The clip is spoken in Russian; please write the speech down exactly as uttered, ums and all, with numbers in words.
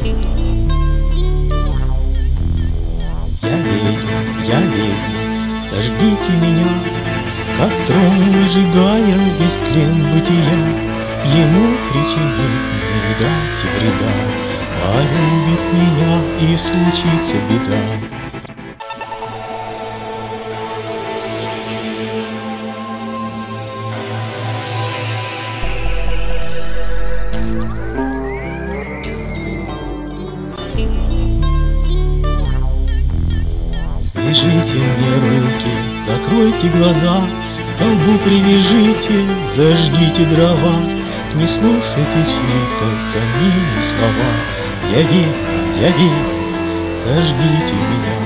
Я ведьма, я ведьма, сожгите меня, костром выжигая весь тлен бытия. Ему причинить не видать вреда, полюбит меня и случится беда. Свяжите мне руки, закройте глаза, к колбу привяжите, зажгите дрова. Не слушайте чьи-то самими слова. Я ведьма, я ведьма, сожгите меня.